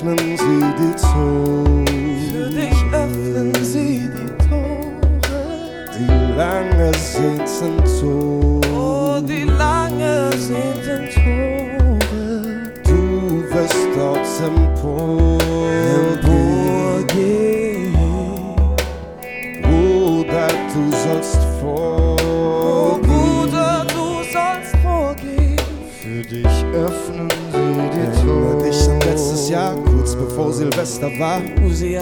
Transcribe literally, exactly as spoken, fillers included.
öffnen sie die Tore. Für dich öffnen sie die Tore. Die lange sehnten Tore. Oh, die lange sehnten Tore. Du wirst dort emporgehen. Bruder, du sollst Oh, vorgehen. Bruder, du sollst vorgehen. Für dich öffnen sie die Tore. Erinnere dich an letztes Jahr, kurz bevor Silvester war. Sie